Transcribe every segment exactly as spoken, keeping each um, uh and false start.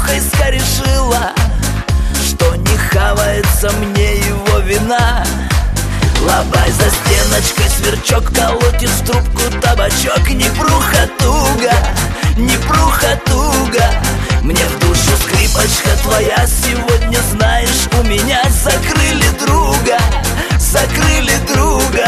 шлюхой скорешила, что не хавается мне его вина. Лобай за стеночкой, сверчок колотит в трубку табачок. Не пруха туга, не пруха туга, мне в душу скрипочка твоя. Сегодня, знаешь, у меня закрыли друга, закрыли друга.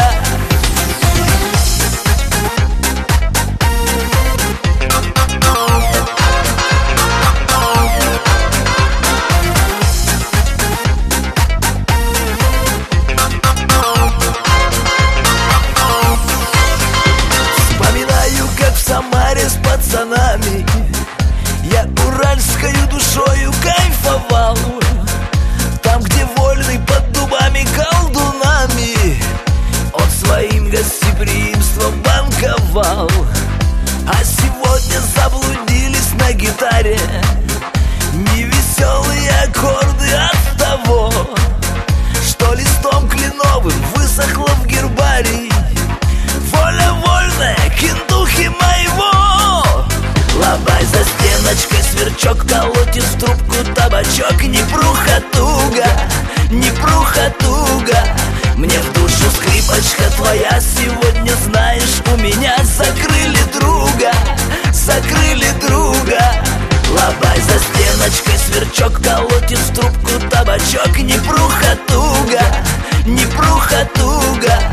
С пацанами я уральскою душою кайфовал. Там, где вольный под дубами колдунами, он своим гостеприимством банковал. А сегодня заблудились на гитаре невеселые аккорды от того, что листом кленовым высохло в гербарии воля вольная киндухи моего. Лобай за стеночкой, сверчок колотит в трубку табачок. Не пруха туга, не пруха туга, мне в душу скрипочка твоя. Сегодня, знаешь, у меня закрыли друга, закрыли друга. Лобай за стеночкой, сверчок колотит в трубку табачок. Не пруха туга, не пруха туга,